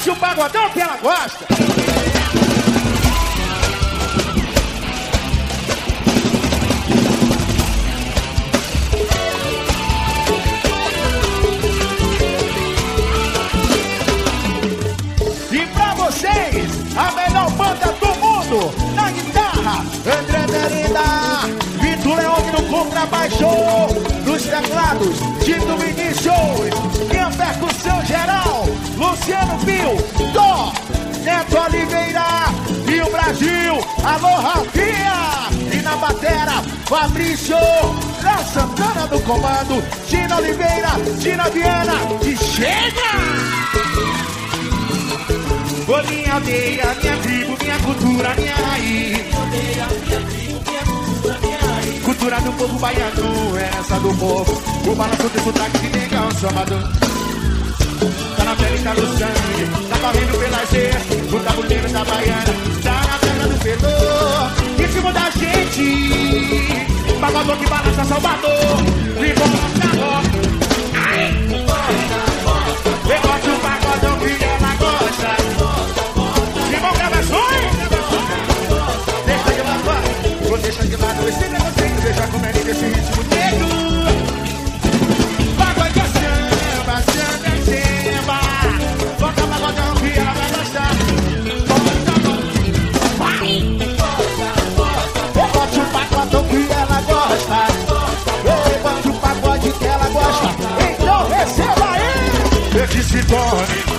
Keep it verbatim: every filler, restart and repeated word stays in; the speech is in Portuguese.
bote o pagodão que ela gosta. E pra vocês, a melhor banda do mundo, na guitarra, André Merenda, Vitor Leão no contrabaixo, nos teclados, Tito Vinicius, e a percussão geral, Luciano Pio, Dó, Neto Oliveira, e o Brasil, alô Rafinha, e na batera, Fabrício, Léo Santana do comando, Gina Oliveira, Gina Viana, e chega! Ô minha aldeia, minha tribo, minha cultura, minha raiz. Aldeia, minha tribo, minha cultura, minha raiz. Cultura do povo baiano, herança do povo. O balanço do sotaque de negão, chamador. Tá na pele, tá no sangue, tá correndo pelas veias. O tabuleiro da baiana, tá na terra do fedor. Em cima da gente, pagodor que balança Salvador. Limão na roda. Ai! Eu gosto do pagodão que ela gosta. Limão gravações. Deixa de lado, vou deixar de lado esse negocinho. Deixa como é lindo esse ritmo negro. Pagode é samba, samba é samba. Bota pagodão que ela vai gostar. Bota, bota, vai. Eu boto o pagodão que ela gosta. Eu boto o pagode que ela gosta. Então receba aí. Esse se torne